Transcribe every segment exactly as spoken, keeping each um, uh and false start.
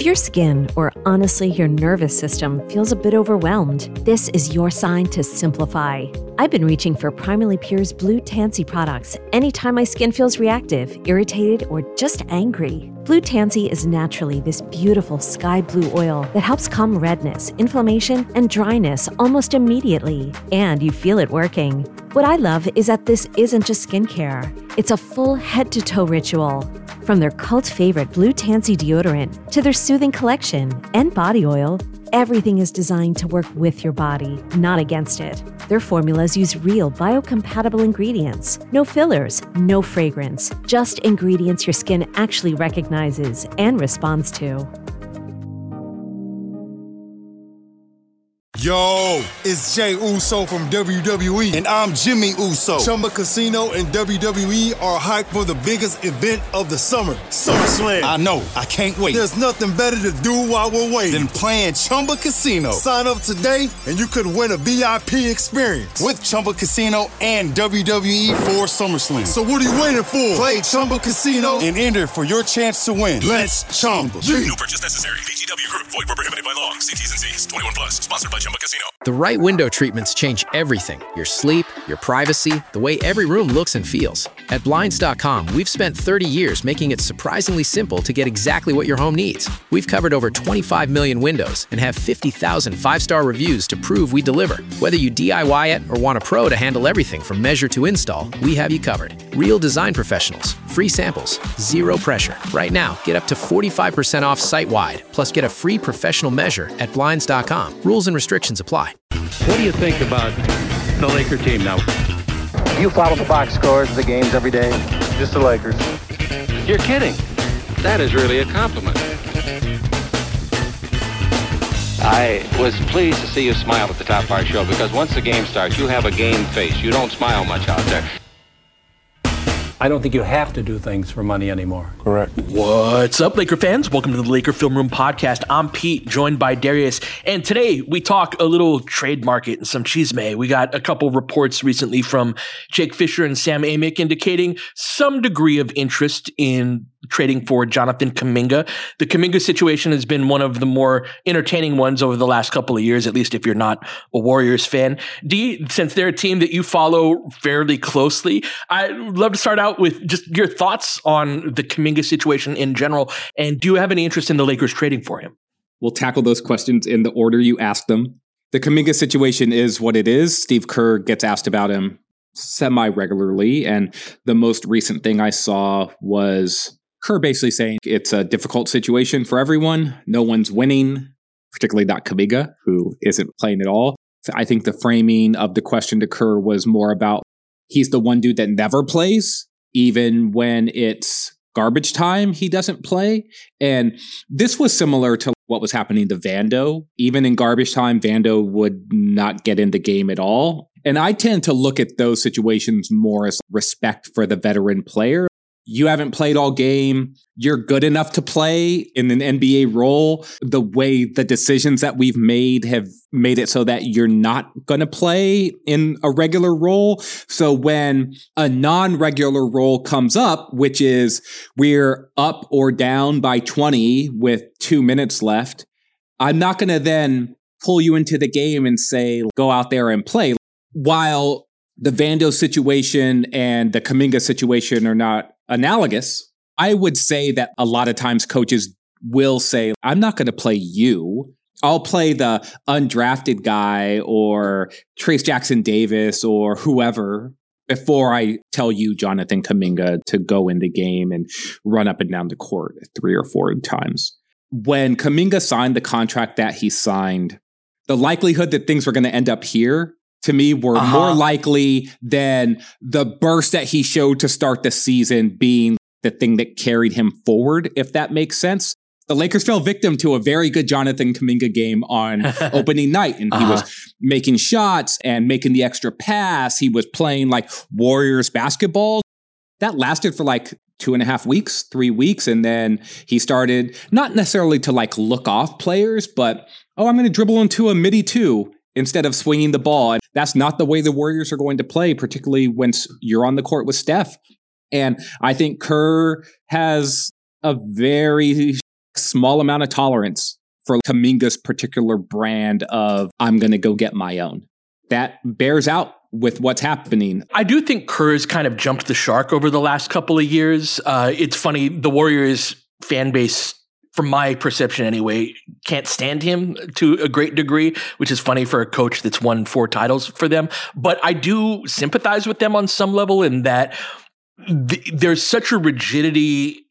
If your skin, or honestly your nervous system, feels a bit overwhelmed, this is your sign to simplify. I've been reaching for Primarily Pure's Blue Tansy products anytime my skin feels reactive, irritated, or just angry. Blue Tansy is naturally this beautiful sky blue oil that helps calm redness, inflammation, and dryness almost immediately. And you feel it working. What I love is that this isn't just skincare. It's a full head-to-toe ritual. From their cult favorite Blue Tansy deodorant to their soothing collection and body oil, everything is designed to work with your body, not against it. Their formulas use real biocompatible ingredients. No fillers, no fragrance, just ingredients your skin actually recognizes and responds to. Yo, it's Jey Uso from W W E. And I'm Jimmy Uso. Chumba Casino and W W E are hyped for the biggest event of the summer, SummerSlam. I know, I can't wait. There's nothing better to do while we're waiting than playing Chumba Casino. Sign up today and you could win a V I P experience with Chumba Casino and W W E for SummerSlam. So what are you waiting for? Play Chumba Casino and enter for your chance to win. Let's Chumba. Yeah. No purchase necessary. V G W Group. Void where prohibited by law. See T's and C's. twenty-one plus. Sponsored by Chumba Casino. The right window treatments change everything. Your sleep, your privacy, the way every room looks and feels. At Blinds dot com, we've spent thirty years making it surprisingly simple to get exactly what your home needs. We've covered over twenty-five million windows and have fifty thousand five-star reviews to prove we deliver. Whether you D I Y it or want a pro to handle everything from measure to install, we have you covered. Real design professionals, free samples, zero pressure. Right now, get up to forty-five percent off site-wide, plus get a free professional measure at Blinds dot com. Rules and restrictions apply. What do you think about the Laker team now? You follow the box scores of the games every day? Just the Lakers. You're kidding. That is really a compliment. I was pleased to see you smile at the top of our show because once the game starts, you have a game face. You don't smile much out there. I don't think you have to do things for money anymore. Correct. What's up, Laker fans? Welcome to the Laker Film Room Podcast. I'm Pete, joined by Darius. And today we talk a little trade market and some chisme. We got a couple reports recently from Jake Fisher and Sam Amick indicating some degree of interest in trading for Jonathan Kuminga. The Kuminga situation has been one of the more entertaining ones over the last couple of years, at least if you're not a Warriors fan. D, since they're a team that you follow fairly closely, I'd love to start out with just your thoughts on the Kuminga situation in general. And do you have any interest in the Lakers trading for him? We'll tackle those questions in the order you asked them. The Kuminga situation is what it is. Steve Kerr gets asked about him semi-regularly. And the most recent thing I saw was Kerr basically saying it's a difficult situation for everyone. No one's winning, particularly not Kuminga, who isn't playing at all. I think the framing of the question to Kerr was more about he's the one dude that never plays. Even when it's garbage time, he doesn't play. And this was similar to what was happening to Vando. Even in garbage time, Vando would not get in the game at all. And I tend to look at those situations more as respect for the veteran player. You haven't played all game. You're good enough to play in an N B A role. The way the decisions that we've made have made it so that you're not going to play in a regular role. So when a non-regular role comes up, which is we're up or down by twenty with two minutes left, I'm not going to then pull you into the game and say, go out there and play. While the Vando situation and the Kuminga situation are not analogous, I would say that a lot of times coaches will say, I'm not going to play you. I'll play the undrafted guy or Trace Jackson Davis or whoever before I tell you, Jonathan Kuminga, to go in the game and run up and down the court three or four times. When Kuminga signed the contract that he signed, the likelihood that things were going to end up here to me were uh-huh. more likely than the burst that he showed to start the season being the thing that carried him forward, if that makes sense. The Lakers fell victim to a very good Jonathan Kuminga game on opening night. And uh-huh. he was making shots and making the extra pass. He was playing like Warriors basketball. That lasted for like two and a half weeks, three weeks. And then he started not necessarily to like look off players, but, oh, I'm going to dribble into a midi two instead of swinging the ball. And that's not the way the Warriors are going to play, particularly when you're on the court with Steph. And I think Kerr has a very small amount of tolerance for Kuminga's particular brand of, I'm going to go get my own. That bears out with what's happening. I do think Kerr's kind of jumped the shark over the last couple of years. Uh, it's funny, the Warriors fan base, from my perception anyway, can't stand him to a great degree, which is funny for a coach that's won four titles for them. But I do sympathize with them on some level in that th- there's such a rigidity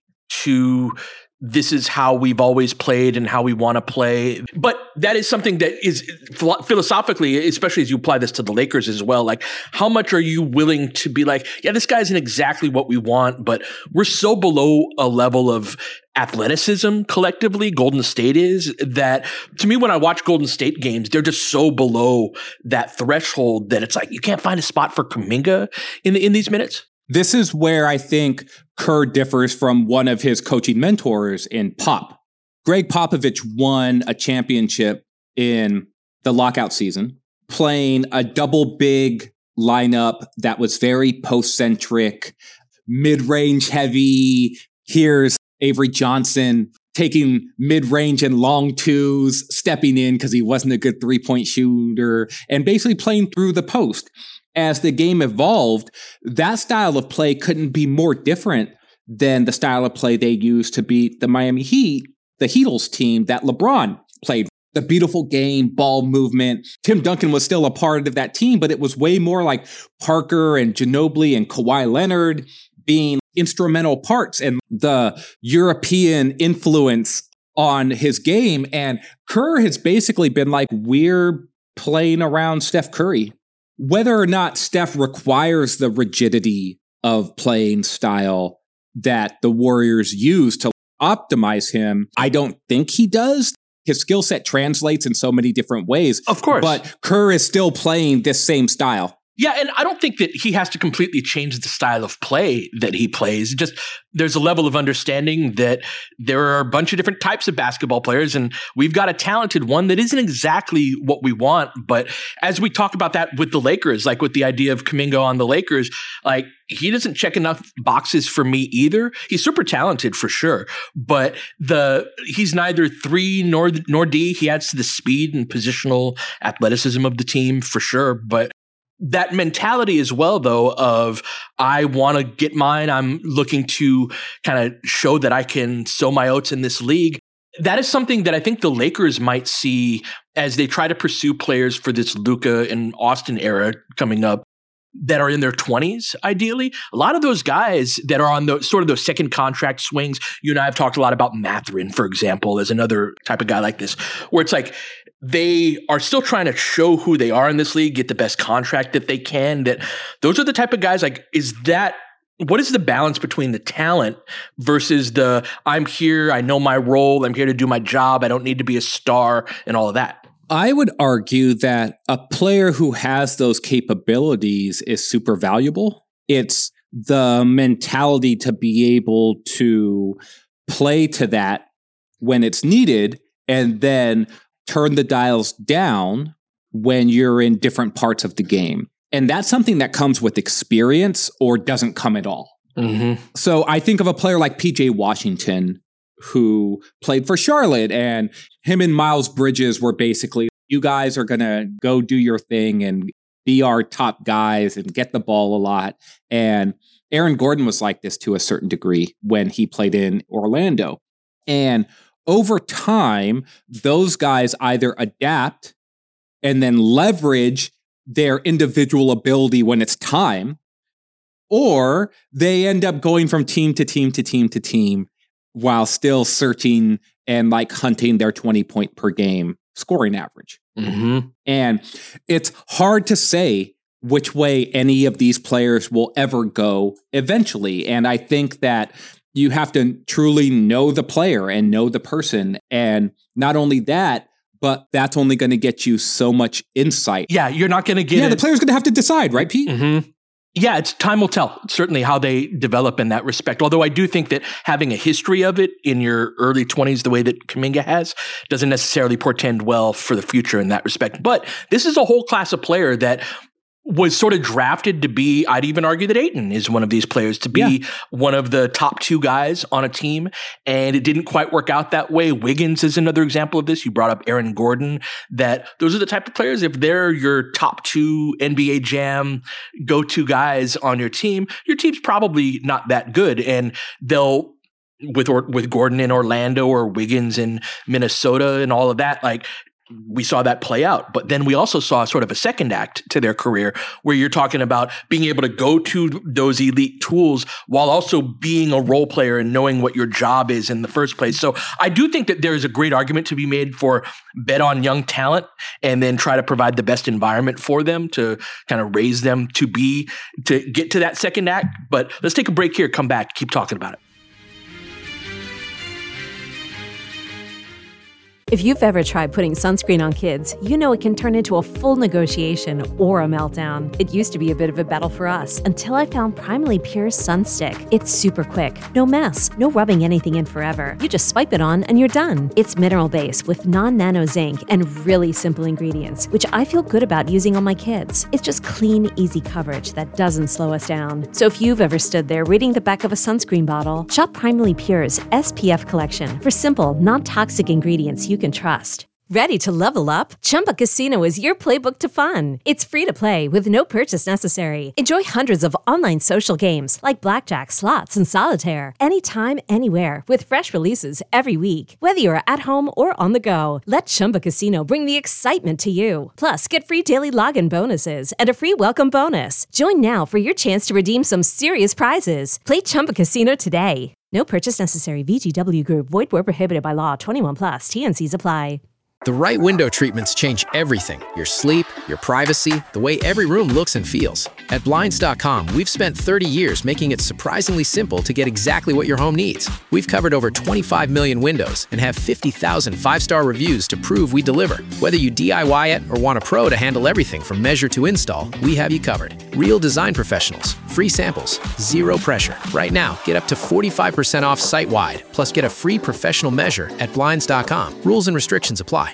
to this is how we've always played and how we want to play. But that is something that is philosophically, especially as you apply this to the Lakers as well, like how much are you willing to be like, yeah, this guy isn't exactly what we want, but we're so below a level of athleticism collectively, Golden State is, that to me, when I watch Golden State games, they're just so below that threshold that it's like, you can't find a spot for Kuminga in the, in these minutes. This is where I think Kerr differs from one of his coaching mentors in Pop. Greg Popovich won a championship in the lockout season, playing a double big lineup that was very post-centric, mid-range heavy. Here's Avery Johnson taking mid-range and long twos, stepping in because he wasn't a good three-point shooter, and basically playing through the post. As the game evolved, that style of play couldn't be more different than the style of play they used to beat the Miami Heat, the Heatles team that LeBron played. The beautiful game, ball movement. Tim Duncan was still a part of that team, but it was way more like Parker and Ginobili and Kawhi Leonard being instrumental parts and the European influence on his game. And Kerr has basically been like, we're playing around Steph Curry. Whether or not Steph requires the rigidity of playing style that the Warriors use to optimize him, I don't think he does. His skill set translates in so many different ways. Of course. But Kerr is still playing this same style. Yeah, and I don't think that he has to completely change the style of play that he plays. Just there's a level of understanding that there are a bunch of different types of basketball players, and we've got a talented one that isn't exactly what we want. But as we talk about that with the Lakers, like with the idea of Kuminga on the Lakers, like he doesn't check enough boxes for me either. He's super talented for sure, but the he's neither three nor nor D. He adds to the speed and positional athleticism of the team for sure, but that mentality as well, though, of I want to get mine. I'm looking to kind of show that I can sow my oats in this league. That is something that I think the Lakers might see as they try to pursue players for this Luka and Austin era coming up that are in their twenties, ideally. A lot of those guys that are on the sort of those second contract swings, you and I have talked a lot about Mathurin, for example, as another type of guy like this, where it's like, they are still trying to show who they are in this league, get the best contract that they can. That those are the type of guys like, is that, what is the balance between the talent versus the, I'm here, I know my role, I'm here to do my job, I don't need to be a star and all of that? I would argue that a player who has those capabilities is super valuable. It's the mentality to be able to play to that when it's needed and then turn the dials down when you're in different parts of the game. And that's something that comes with experience or doesn't come at all. Mm-hmm. So I think of a player like P J Washington, who played for Charlotte, and him and Miles Bridges were basically, you guys are going to go do your thing and be our top guys and get the ball a lot. And Aaron Gordon was like this to a certain degree when he played in Orlando. And over time, those guys either adapt and then leverage their individual ability when it's time, or they end up going from team to team to team to team while still searching and like hunting their twenty point per game scoring average. Mm-hmm. And it's hard to say which way any of these players will ever go eventually. And I think that you have to truly know the player and know the person. And not only that, but that's only going to get you so much insight. Yeah, you're not going to get Yeah, it. the player's going to have to decide, right, Pete? Mm-hmm. Yeah, it's time will tell, certainly how they develop in that respect. Although I do think that having a history of it in your early twenties, the way that Kuminga has, doesn't necessarily portend well for the future in that respect. But this is a whole class of player that was sort of drafted to be, I'd even argue that Ayton is one of these players, to be yeah. one of the top two guys on a team. And it didn't quite work out that way. Wiggins is another example of this. You brought up Aaron Gordon, that those are the type of players, if they're your top two N B A Jam go-to guys on your team, your team's probably not that good. And they'll, with, or, with Gordon in Orlando or Wiggins in Minnesota and all of that, like, we saw that play out. But then we also saw sort of a second act to their career where you're talking about being able to go to those elite tools while also being a role player and knowing what your job is in the first place. So I do think that there is a great argument to be made for bet on young talent and then try to provide the best environment for them to kind of raise them to be, to get to that second act. But let's take a break here, come back, keep talking about it. If you've ever tried putting sunscreen on kids, you know it can turn into a full negotiation or a meltdown. It used to be a bit of a battle for us until I found Primally Pure Sun Stick. It's super quick, no mess, no rubbing anything in forever. You just swipe it on and you're done. It's mineral-based with non-nano zinc and really simple ingredients, which I feel good about using on my kids. It's just clean, easy coverage that doesn't slow us down. So if you've ever stood there reading the back of a sunscreen bottle, shop Primally Pure's S P F collection for simple, non-toxic ingredients you can trust. Ready to level up? Chumba Casino is your playbook to fun. It's free to play with no purchase necessary. Enjoy hundreds of online social games like blackjack, slots, and solitaire anytime, anywhere with fresh releases every week. Whether you're at home or on the go, let Chumba Casino bring the excitement to you. Plus, get free daily login bonuses and a free welcome bonus. Join now for your chance to redeem some serious prizes. Play Chumba Casino today. No purchase necessary. V G W Group. Void where prohibited by law. twenty-one plus. T N Cs apply. The right window treatments change everything. Your sleep, your privacy, the way every room looks and feels. At Blinds dot com, we've spent thirty years making it surprisingly simple to get exactly what your home needs. We've covered over twenty-five million windows and have fifty thousand five-star reviews to prove we deliver. Whether you D I Y it or want a pro to handle everything from measure to install, we have you covered. Real design professionals, free samples, zero pressure. Right now, get up to forty-five percent off site-wide, plus get a free professional measure at Blinds dot com. Rules and restrictions apply.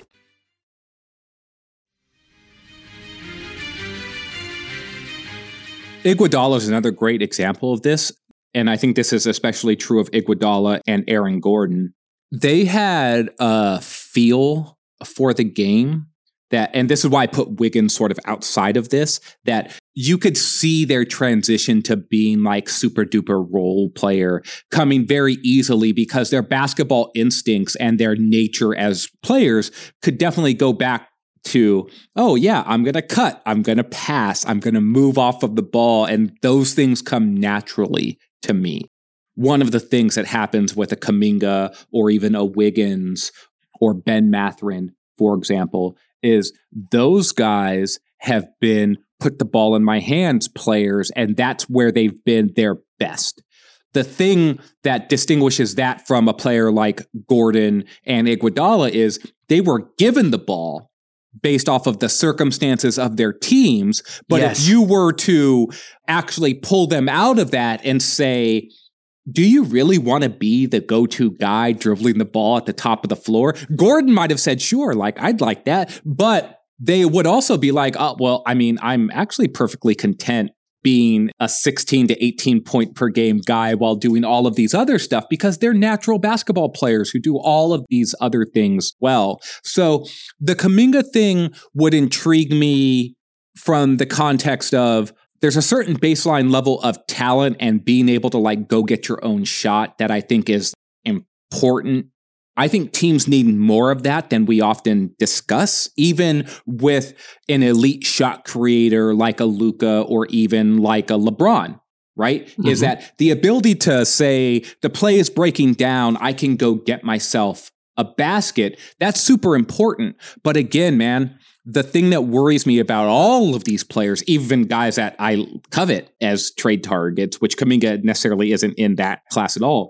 Iguodala is another great example of this, and I think this is especially true of Iguodala and Aaron Gordon. They had a feel for the game that, and this is why I put Wiggins sort of outside of this, that you could see their transition to being like super duper role player coming very easily because their basketball instincts and their nature as players could definitely go back to, oh yeah, I'm going to cut, I'm going to pass, I'm going to move off of the ball. And those things come naturally to me. One of the things that happens with a Kuminga or even a Wiggins or Ben Mathurin, for example, is those guys have been put the ball in my hands players, and that's where they've been their best. The thing that distinguishes that from a player like Gordon and Iguodala is they were given the ball based off of the circumstances of their teams. But yes, if you were to actually pull them out of that and say, do you really want to be the go-to guy dribbling the ball at the top of the floor? Gordon might have said, sure, like, I'd like that. But they would also be like, oh, well, I mean, I'm actually perfectly content being a sixteen to eighteen point per game guy while doing all of these other stuff because they're natural basketball players who do all of these other things well. So the Kuminga thing would intrigue me from the context of there's a certain baseline level of talent and being able to like go get your own shot that I think is important. I think teams need more of that than we often discuss, even with an elite shot creator like a Luka or even like a LeBron, right? Mm-hmm. Is that the ability to say the play is breaking down, I can go get myself a basket. That's super important. But again, man, the thing that worries me about all of these players, even guys that I covet as trade targets, which Kuminga necessarily isn't in that class at all,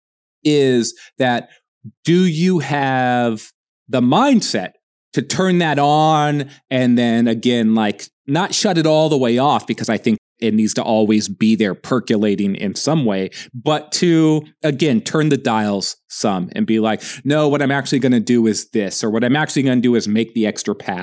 is that do you have the mindset to turn that on and then again, like not shut it all the way off because I think it needs to always be there percolating in some way, but to, again, turn the dials some and be like, no, what I'm actually going to do is this, or what I'm actually going to do is make the extra pass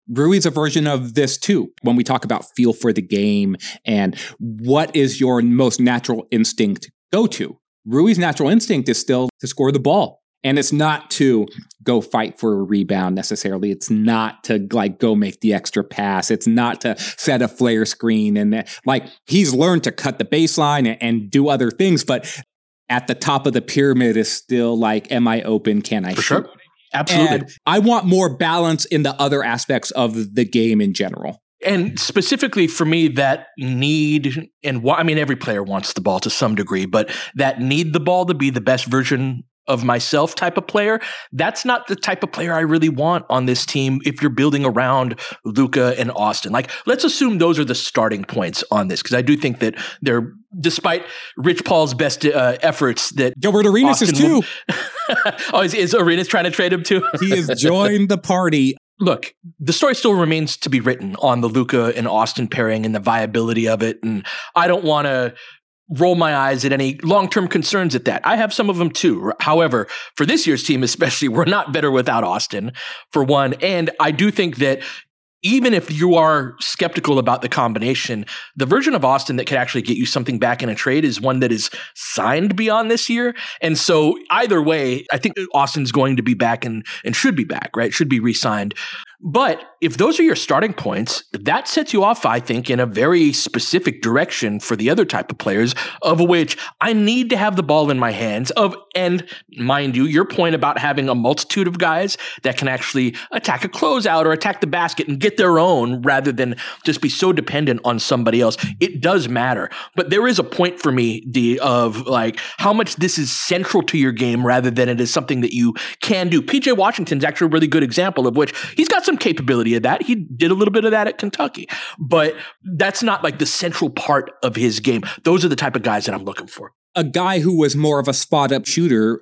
Rui's a version of this too. When we talk about feel for the game and what is your most natural instinct go to, Rui's natural instinct is still to score the ball. And it's not to go fight for a rebound necessarily. It's not to like go make the extra pass. It's not to set a flare screen. And like he's learned to cut the baseline and, and do other things. But at the top of the pyramid is still like, am I open? Can I for shoot? Sure. Absolutely. And I want more balance in the other aspects of the game in general. And specifically for me, that need, and I mean, every player wants the ball to some degree, but that need the ball to be the best version of myself type of player, that's not the type of player I really want on this team if you're building around Luka and Austin. Like, let's assume those are the starting points on this, because I do think that they're, despite Rich Paul's best uh, efforts, that Gilbert Arenas Austin is too. Will, oh, is, is Arenas trying to trade him too? He has joined the party. Look, the story still remains to be written on the Luka and Austin pairing and the viability of it. And I don't want to roll my eyes at any long-term concerns at that. I have some of them too. However, for this year's team especially, we're not better without Austin, for one. And I do think that even if you are skeptical about the combination, the version of Austin that could actually get you something back in a trade is one that is signed beyond this year. And so either way, I think Austin's going to be back and, and should be back, right? Should be re-signed. But if those are your starting points, that sets you off, I think, in a very specific direction for the other type of players, of which I need to have the ball in my hands of, and mind you, your point about having a multitude of guys that can actually attack a closeout or attack the basket and get their own rather than just be so dependent on somebody else. It does matter. But there is a point for me, D, of like how much this is central to your game rather than it is something that you can do. P J Washington's actually a really good example of which he's got some capability of that. He did a little bit of that at Kentucky, but that's not like the central part of his game. Those are the type of guys that I'm looking for. A guy who was more of a spot-up shooter,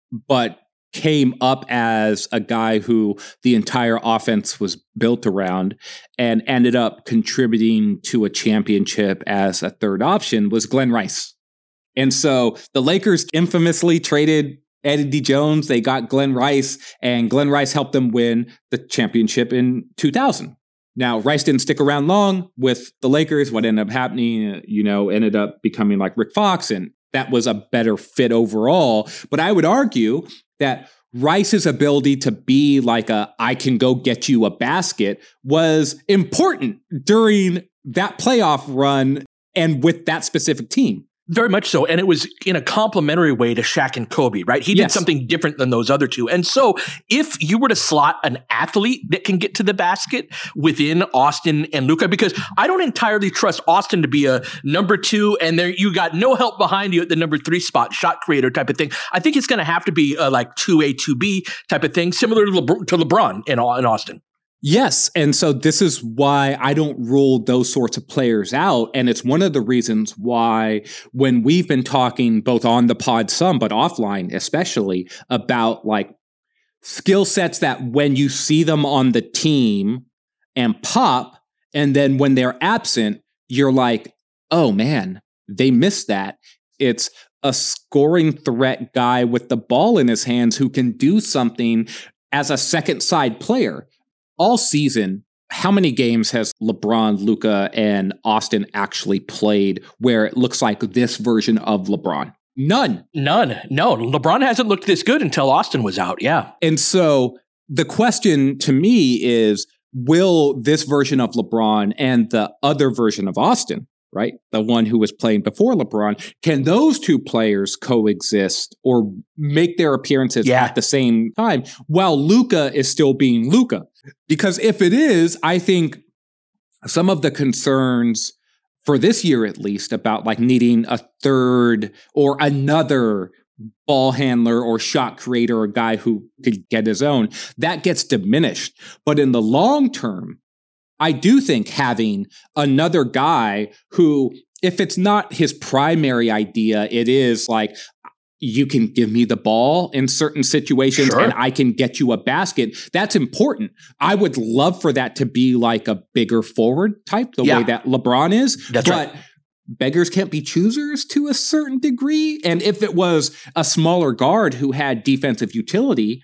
but came up as a guy who the entire offense was built around and ended up contributing to a championship as a third option was Glenn Rice. And so the Lakers infamously traded Eddie Jones. They got Glenn Rice, and Glenn Rice helped them win the championship in two thousand. Now, Rice didn't stick around long with the Lakers. What ended up happening, you know, ended up becoming like Rick Fox, and that was a better fit overall. But I would argue that Rice's ability to be like a, I can go get you a basket was important during that playoff run and with that specific team. Very much so. And it was in a complementary way to Shaq and Kobe, right? He did Yes. something different than those other two. And so if you were to slot an athlete that can get to the basket within Austin and Luka, because I don't entirely trust Austin to be a number two and there you got no help behind you at the number three spot, shot creator type of thing. I think it's going to have to be a like two A, two B type of thing, similar to, LeBron, to LeBron in, in Austin. Yes. And so this is why I don't rule those sorts of players out. And it's one of the reasons why when we've been talking both on the pod some, but offline especially, about like skill sets that when you see them on the team and pop, and then when they're absent, you're like, oh man, they missed that. It's a scoring threat guy with the ball in his hands who can do something as a second side player. All season, how many games has LeBron, Luka, and Austin actually played where it looks like this version of LeBron? None. None. No, LeBron hasn't looked this good until Austin was out. Yeah. And so the question to me is, will this version of LeBron and the other version of Austin, right, the one who was playing before LeBron, can those two players coexist or make their appearances yeah. at the same time while Luka is still being Luka? Because if it is, I think some of the concerns for this year, at least, about like needing a third or another ball handler or shot creator, a guy who could get his own, that gets diminished. But in the long term, I do think having another guy who, if it's not his primary idea, it is like, you can give me the ball in certain situations sure. and I can get you a basket. That's important. I would love for that to be like a bigger forward type, the yeah. way that LeBron is. That's but right. beggars can't be choosers to a certain degree. And if it was a smaller guard who had defensive utility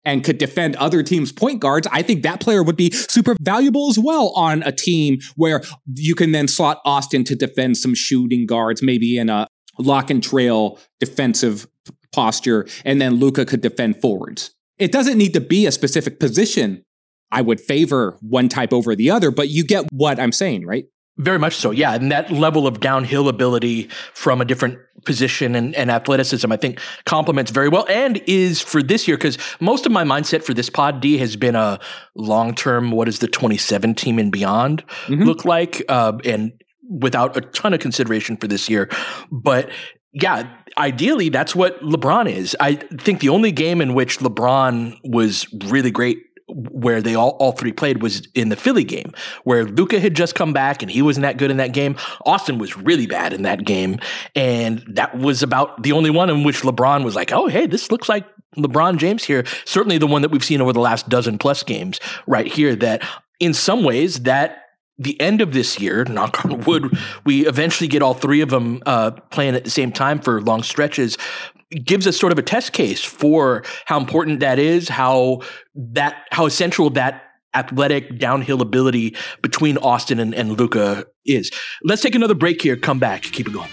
and could defend other teams' point guards, I think that player would be super valuable as well on a team where you can then slot Austin to defend some shooting guards, maybe in a lock and trail defensive posture, and then Luka could defend forwards. It doesn't need to be a specific position. I would favor one type over the other, but you get what I'm saying, right? Very much so, yeah. And that level of downhill ability from a different position and, and athleticism, I think, complements very well and is for this year, because most of my mindset for this pod, D, has been a long-term, what does the twenty-seven team and beyond mm-hmm. look like? Uh, and without a ton of consideration for this year. But yeah, ideally, that's what LeBron is. I think the only game in which LeBron was really great where they all, all three played was in the Philly game, where Luka had just come back and he wasn't that good in that game. Austin was really bad in that game. And that was about the only one in which LeBron was like, oh, hey, this looks like LeBron James here. Certainly the one that we've seen over the last dozen plus games right here, that in some ways that the end of this year, knock on wood, we eventually get all three of them uh, playing at the same time for long stretches, gives us sort of a test case for how important that is, how that how essential that athletic downhill ability between Austin and, and Luka is. Let's take another break here, come back, keep it going.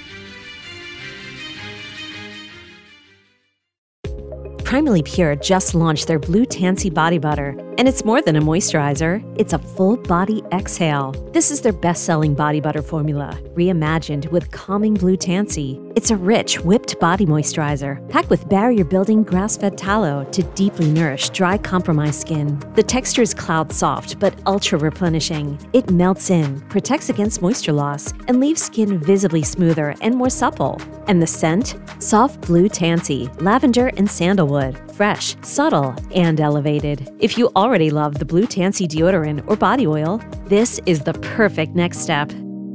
Primally Pure just launched their Blue Tansy Body Butter, and it's more than a moisturizer, it's a full body exhale. This is their best-selling body butter formula, reimagined with calming Blue Tansy. It's a rich, whipped body moisturizer, packed with barrier-building grass-fed tallow to deeply nourish dry, compromised skin. The texture is cloud-soft, but ultra-replenishing. It melts in, protects against moisture loss, and leaves skin visibly smoother and more supple. And the scent? Soft Blue Tansy, lavender and sandalwood. Fresh, subtle, and elevated. If you already love the Blue Tansy deodorant or body oil, this is the perfect next step.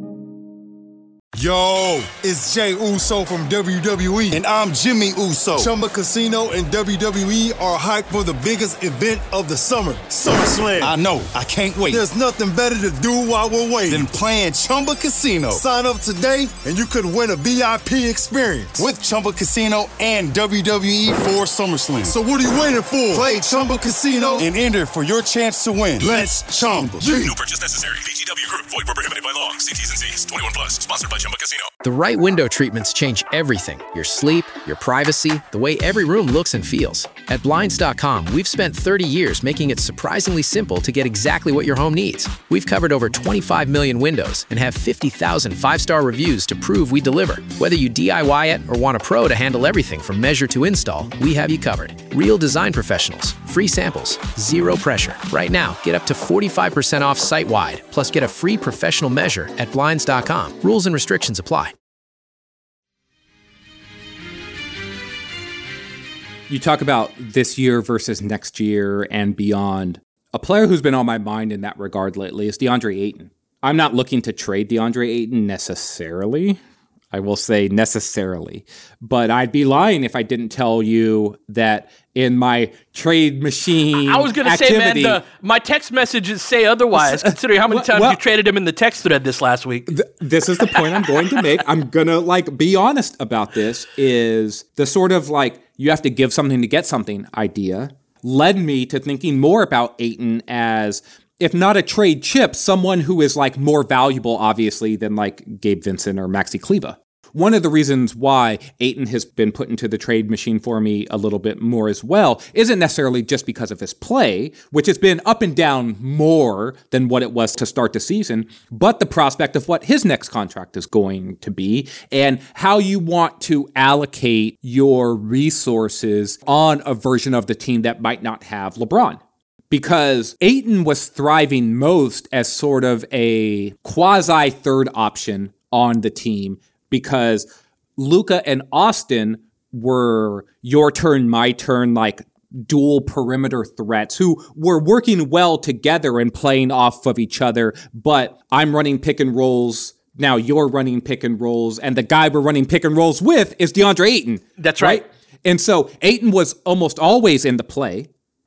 Yo, it's Jay Uso from W W E. And I'm Jimmy Uso. Chumba Casino and W W E are hyped for the biggest event of the summer, SummerSlam. I know, I can't wait. There's nothing better to do while we're waiting than playing Chumba Casino. Sign up today and you could win a V I P experience with Chumba Casino and W W E for SummerSlam. So what are you waiting for? Play Chumba Casino and enter for your chance to win. Let's Chumba. No purchase necessary. V G W Group. Void where prohibited by law. See T's and C's. twenty-one plus. Sponsored by Chumba Casino. The right window treatments change everything. Your sleep, your privacy, the way every room looks and feels. At Blinds dot com, we've spent thirty years making it surprisingly simple to get exactly what your home needs. We've covered over twenty-five million windows and have fifty thousand five-star reviews to prove we deliver. Whether you D I Y it or want a pro to handle everything from measure to install, we have you covered. Real design professionals, free samples, zero pressure. Right now, get up to forty-five percent off site-wide, plus get a free professional measure at Blinds dot com. Rules and restrictions apply. You talk about this year versus next year and beyond. A player who's been on my mind in that regard lately is DeAndre Ayton. I'm not looking to trade DeAndre Ayton necessarily. I will say necessarily. But I'd be lying if I didn't tell you that in my trade machine I was going to say, man, the, my text messages say otherwise, considering how many times well, you traded him in the text thread this last week. Th- this is the point I'm going to make. I'm going to like be honest about this, is the sort of like, you have to give something to get something idea led me to thinking more about Ayton as, if not a trade chip, someone who is like more valuable, obviously, than like Gabe Vincent or Maxi Kleber. One of the reasons why Ayton has been put into the trade machine for me a little bit more as well isn't necessarily just because of his play, which has been up and down more than what it was to start the season, but the prospect of what his next contract is going to be and how you want to allocate your resources on a version of the team that might not have LeBron. Because Ayton was thriving most as sort of a quasi third option on the team, because Luka and Austin were your turn, my turn, like dual perimeter threats who were working well together and playing off of each other. But I'm running pick and rolls. Now you're running pick and rolls. And the guy we're running pick and rolls with is DeAndre Ayton. That's right. right? And so Ayton was almost always in the play.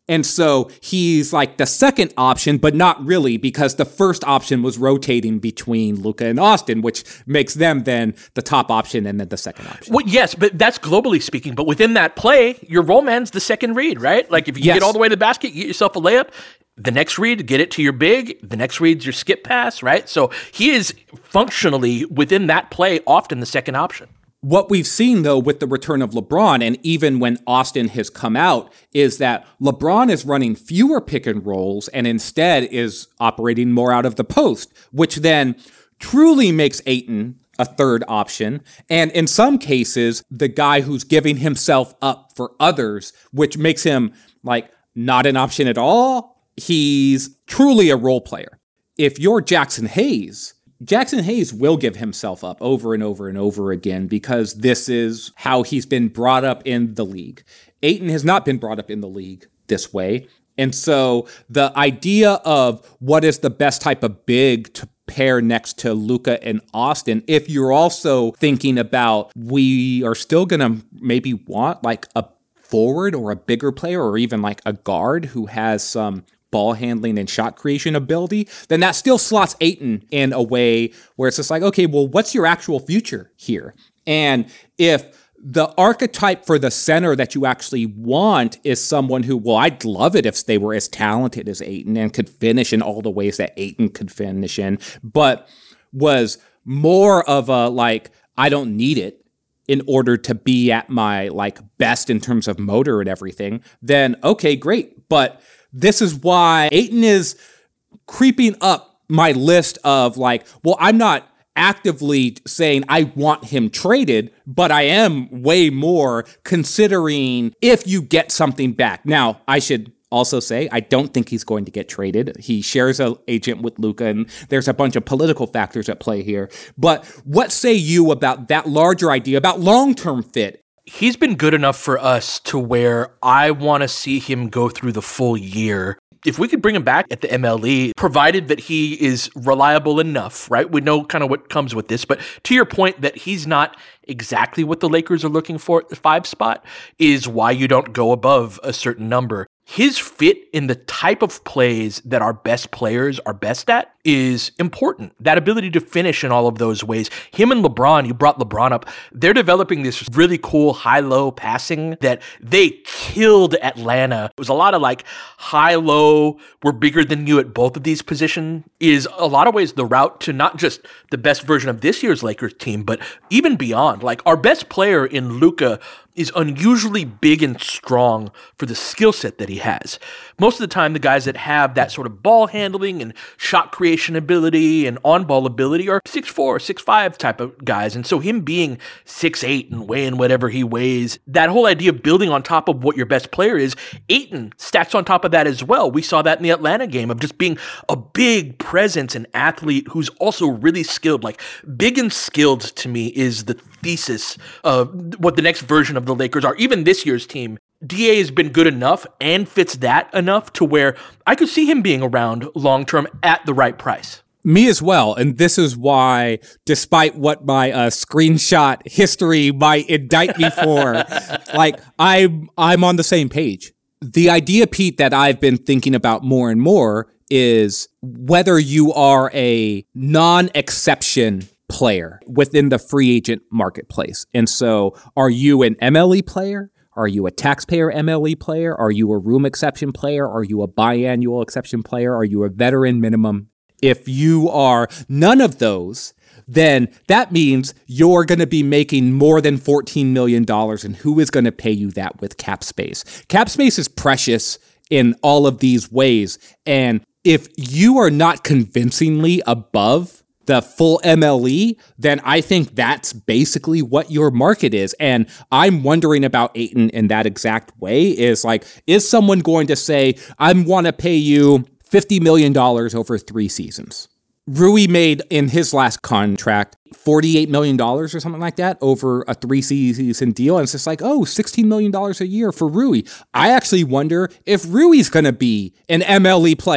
And so he's like the second option, but not really, because the first option was rotating between Luka and Austin, which makes them then the top option and then the second option. Well, yes, but that's globally speaking. But within that play, your roll man's the second read, right? Like if you yes. get all the way to the basket, you get yourself a layup. The next read, get it to your big. The next read's your skip pass, right? So he is functionally within that play often the second option. What we've seen, though, with the return of LeBron, and even when Austin has come out, is that LeBron is running fewer pick and rolls and instead is operating more out of the post, which then truly makes Ayton a third option. And in some cases, the guy who's giving himself up for others, which makes him like not an option at all. He's truly a role player. If you're Jackson Hayes, Jackson Hayes will give himself up over and over and over again because this is how he's been brought up in the league. Ayton has not been brought up in the league this way. And so the idea of what is the best type of big to pair next to Luka and Austin, if you're also thinking about we are still going to maybe want like a forward or a bigger player or even like a guard who has some ball handling and shot creation ability, then that still slots Ayton in a way where it's just like, okay, well, what's your actual future here? And if the archetype for the center that you actually want is someone who, well, I'd love it if they were as talented as Ayton and could finish in all the ways that Ayton could finish in, but was more of a like, I don't need it in order to be at my like best in terms of motor and everything, then okay, great. But this is why Ayton is creeping up my list of like, well, I'm not actively saying I want him traded, but I am way more considering if you get something back. Now, I should also say, I don't think he's going to get traded. He shares an agent with Luka, and there's a bunch of political factors at play here. But what say you about that larger idea about long-term fit? He's been good enough for us to where I want to see him go through the full year. If we could bring him back at the M L E, provided that he is reliable enough, right? We know kind of what comes with this, but to your point that he's not exactly what the Lakers are looking for at the five spot is why you don't go above a certain number. His fit in the type of plays that our best players are best at is important. That ability to finish in all of those ways. Him and LeBron, you brought LeBron up, they're developing this really cool high-low passing that they killed Atlanta. It was a lot of like high-low, we're bigger than you at both of these positions is a lot of ways the route to not just the best version of this year's Lakers team, but even beyond. Like our best player in Luka is unusually big and strong for the skill set that he has. Most of the time, the guys that have that sort of ball handling and shot creation ability and on-ball ability are six four, six five type of guys. And so him being six eight and weighing whatever he weighs, that whole idea of building on top of what your best player is, Ayton stacks on top of that as well. We saw that in the Atlanta game of just being a big presence and athlete who's also really skilled. Like big and skilled to me is the thesis of what the next version of the Lakers are. Even this year's team, D A has been good enough and fits that enough to where I could see him being around long-term at the right price. Me as well. And this is why, despite what my uh, screenshot history might indict me for, like I'm, I'm on the same page. The idea, Pete, that I've been thinking about more and more is whether you are a non-exception player within the free agent marketplace. And so are you an M L E player? Are you a taxpayer M L E player? Are you a room exception player? Are you a biannual exception player? Are you a veteran minimum? If you are none of those, then that means you're going to be making more than fourteen million dollars, and who is going to pay you that with cap space? Cap space is precious in all of these ways, and if you are not convincingly above the full M L E, then I think that's basically what your market is. And I'm wondering about Ayton in that exact way is like, is someone going to say, I want to pay you fifty million dollars over three seasons? Rui made in his last contract forty-eight million dollars or something like that over a three season deal. And it's just like, oh, sixteen million dollars a year for Rui. I actually wonder if Rui's going to be an M L E player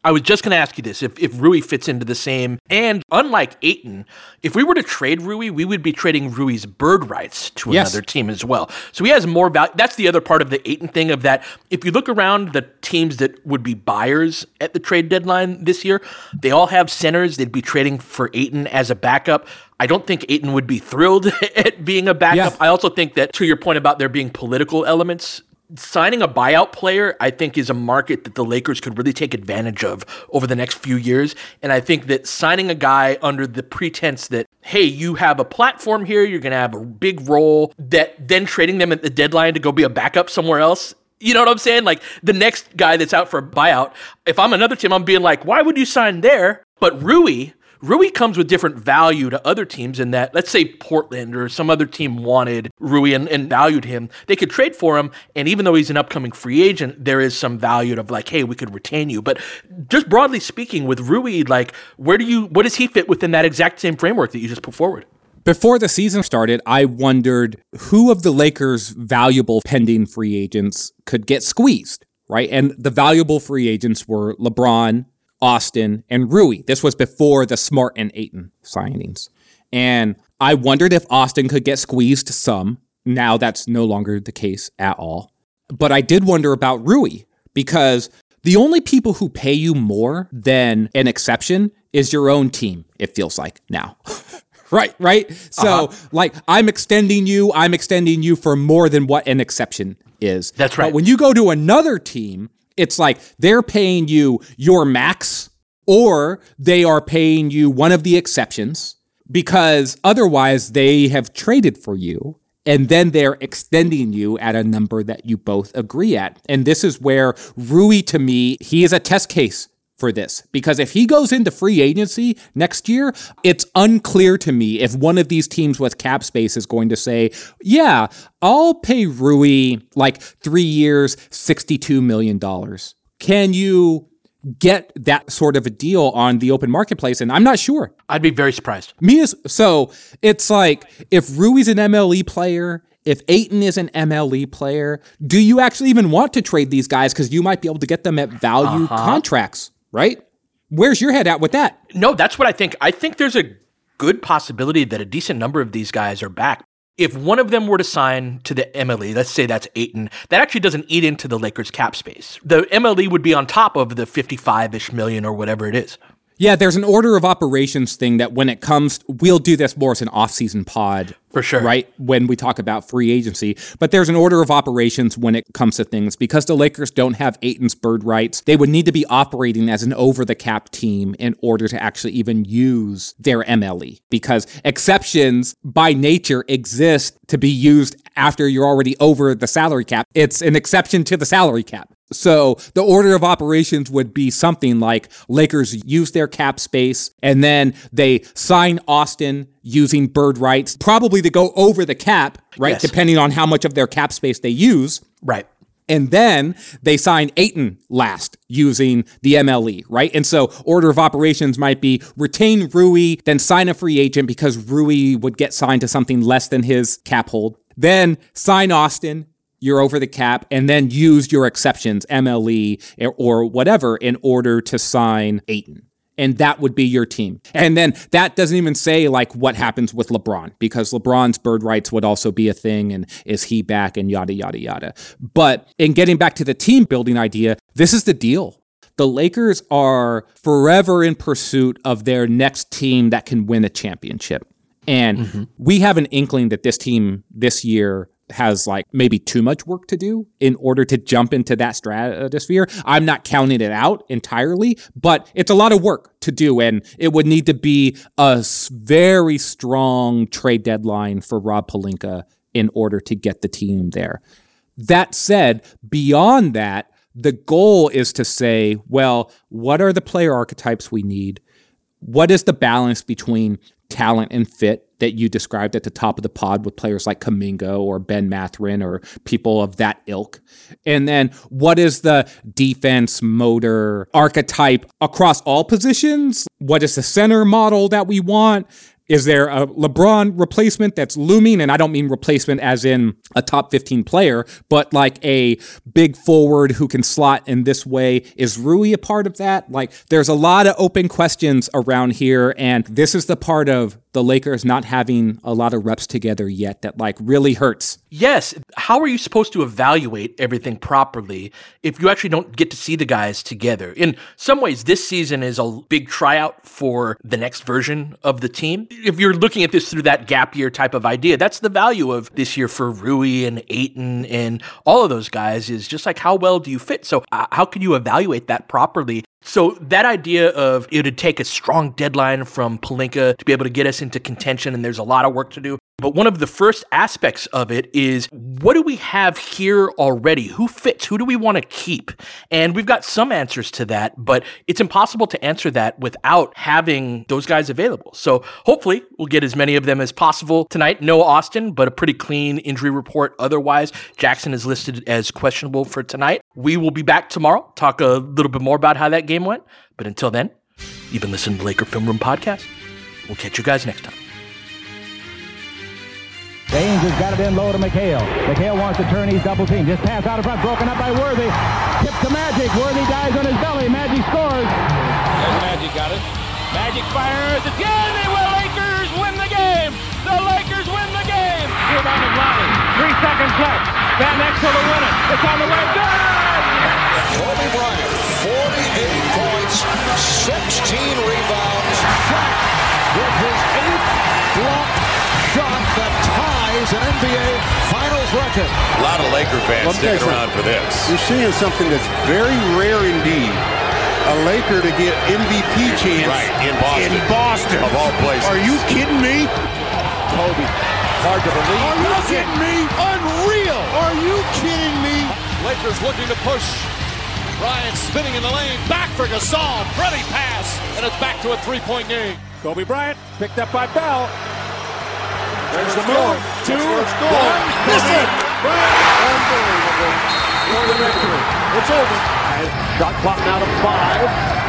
I was just going to ask you this, if, if Rui fits into the same, and unlike Ayton, if we were to trade Rui, we would be trading Rui's bird rights to yes. another team as well. So he has more value. That's the other part of the Ayton thing of that. If you look around the teams that would be buyers at the trade deadline this year, they all have centers. They'd be trading for Ayton as a backup. I don't think Ayton would be thrilled at being a backup. Yeah. I also think that, to your point about there being political elements, signing a buyout player, I think, is a market that the Lakers could really take advantage of over the next few years. And I think that signing a guy under the pretense that, hey, you have a platform here, you're going to have a big role, that then trading them at the deadline to go be a backup somewhere else, you know what I'm saying? Like, the next guy that's out for a buyout, if I'm another team, I'm being like, why would you sign there? But Rui... Rui comes with different value to other teams in that, let's say Portland or some other team wanted Rui and, and valued him. They could trade for him, and even though he's an upcoming free agent, there is some value of like, hey, we could retain you. But just broadly speaking, with Rui, like, where do you, what does he fit within that exact same framework that you just put forward? Before the season started, I wondered who of the Lakers' valuable pending free agents could get squeezed, right? And the valuable free agents were LeBron, Austin, and Rui. This was before the Smart and Ayton signings. And I wondered if Austin could get squeezed some. Now that's no longer the case at all. But I did wonder about Rui, because the only people who pay you more than an exception is your own team, it feels like now. Right, right? So, uh-huh. like, I'm extending you, I'm extending you for more than what an exception is. That's right. But when you go to another team, it's like they're paying you your max, or they are paying you one of the exceptions, because otherwise they have traded for you, and then they're extending you at a number that you both agree at. And this is where Rui, to me, he is a test case for this, because if he goes into free agency next year, it's unclear to me if one of these teams with cap space is going to say, yeah, I'll pay Rui like three years, sixty-two million dollars. Can you get that sort of a deal on the open marketplace? And I'm not sure. I'd be very surprised. Me as, so it's like, if Rui's an M L E player, if Ayton is an M L E player, do you actually even want to trade these guys? Because you might be able to get them at value uh-huh. contracts. Right? Where's your head at with that? No, that's what I think. I think there's a good possibility that a decent number of these guys are back. If one of them were to sign to the M L E, let's say that's Ayton, that actually doesn't eat into the Lakers cap space. The M L E would be on top of the fifty-five-ish million or whatever it is. Yeah, there's an order of operations thing that when it comes, we'll do this more as an off-season pod. For sure. Right? When we talk about free agency. But there's an order of operations when it comes to things. Because the Lakers don't have Ayton's bird rights, they would need to be operating as an over-the-cap team in order to actually even use their M L E. Because exceptions, by nature, exist to be used after you're already over the salary cap. It's an exception to the salary cap. So the order of operations would be something like Lakers use their cap space, and then they sign Austin using bird rights, probably to go over the cap, right? Yes. Depending on how much of their cap space they use. Right. And then they sign Ayton last using the M L E, right? And so order of operations might be retain Rui, then sign a free agent because Rui would get signed to something less than his cap hold. Then sign Austin, you're over the cap, and then use your exceptions, M L E or whatever, in order to sign Ayton. And that would be your team. And then that doesn't even say like what happens with LeBron, because LeBron's bird rights would also be a thing, and is he back, and yada, yada, yada. But in getting back to the team building idea, this is the deal. The Lakers are forever in pursuit of their next team that can win a championship. And mm-hmm. we have an inkling that this team this year has like maybe too much work to do in order to jump into that stratosphere. I'm not counting it out entirely, but it's a lot of work to do, and it would need to be a very strong trade deadline for Rob Pelinka in order to get the team there. That said, beyond that, the goal is to say, well, what are the player archetypes we need? What is the balance between talent and fit that you described at the top of the pod with players like Kuminga or Ben Mathurin or people of that ilk? And then what is the defense motor archetype across all positions? What is the center model that we want? Is there a LeBron replacement that's looming? And I don't mean replacement as in a top fifteen player, but like a big forward who can slot in this way. Is Rui a part of that? Like, there's a lot of open questions around here, and this is the part of the Lakers not having a lot of reps together yet that like really hurts. Yes. How are you supposed to evaluate everything properly if you actually don't get to see the guys together? In some ways, this season is a big tryout for the next version of the team. If you're looking at this through that gap year type of idea, that's the value of this year for Rui and Ayton and all of those guys, is just like, how well do you fit? So uh, how can you evaluate that properly? So that idea of it would take a strong deadline from Pelinka to be able to get us into contention, and there's a lot of work to do. But one of the first aspects of it is, what do we have here already? Who fits? Who do we want to keep? And we've got some answers to that, but it's impossible to answer that without having those guys available. So hopefully we'll get as many of them as possible tonight. No Austin, but a pretty clean injury report otherwise. Jackson is listed as questionable for tonight. We will be back tomorrow, talk a little bit more about how that game went. But until then, you've been listening to the Laker Film Room Podcast. We'll catch you guys next time. James has got it in low to McHale. McHale wants to turn, he's double teamed. Just pass out in front, broken up by Worthy. Tip to Magic. Worthy dies on his belly. Magic scores. There's Magic, got it. Magic fires again. The Lakers win the game. The Lakers win the game. Rebound is Lonnie. Three seconds left. Van Exel to win it. It's on the way. Good! Kobe Bryant, forty-eight points, sixteen rebounds. Shot with his eighth block shot that ties an N B A Finals record. A lot of Laker fans sticking around for this. You're seeing something that's very rare indeed. A Laker to get M V P chance right, in Boston. In Boston. Of all places. Are you kidding me? Kobe, hard to believe. Are you Nothing. kidding me? Unreal. Are you kidding me? Lakers looking to push. Bryant spinning in the lane. Back for Gasol. Pretty pass. And it's back to a three-point game. Kobe Bryant picked up by Bell. There's the move. Two. One. Miss it. Unbelievable. For the victory. It's over. Shot clock now to five.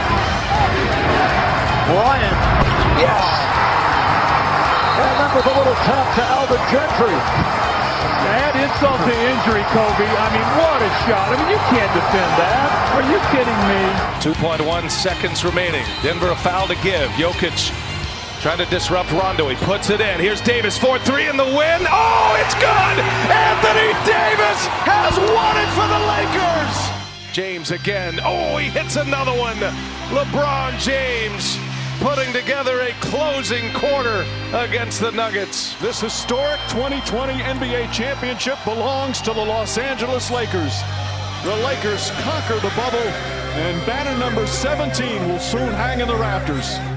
Bryant. Yes. And that was a little tap to Alvin Gentry. Add insult to injury, Kobe. I mean, what a shot. I mean, you can't defend that. Are you kidding me? two point one seconds remaining. Denver a foul to give. Jokic trying to disrupt Rondo. He puts it in. Here's Davis, four three in the win. Oh, it's good! Anthony Davis has won it for the Lakers! James again. Oh, he hits another one. LeBron James putting together a closing quarter against the Nuggets. This historic twenty twenty N B A championship belongs to the Los Angeles Lakers. The Lakers conquer the bubble, and banner number seventeen will soon hang in the rafters.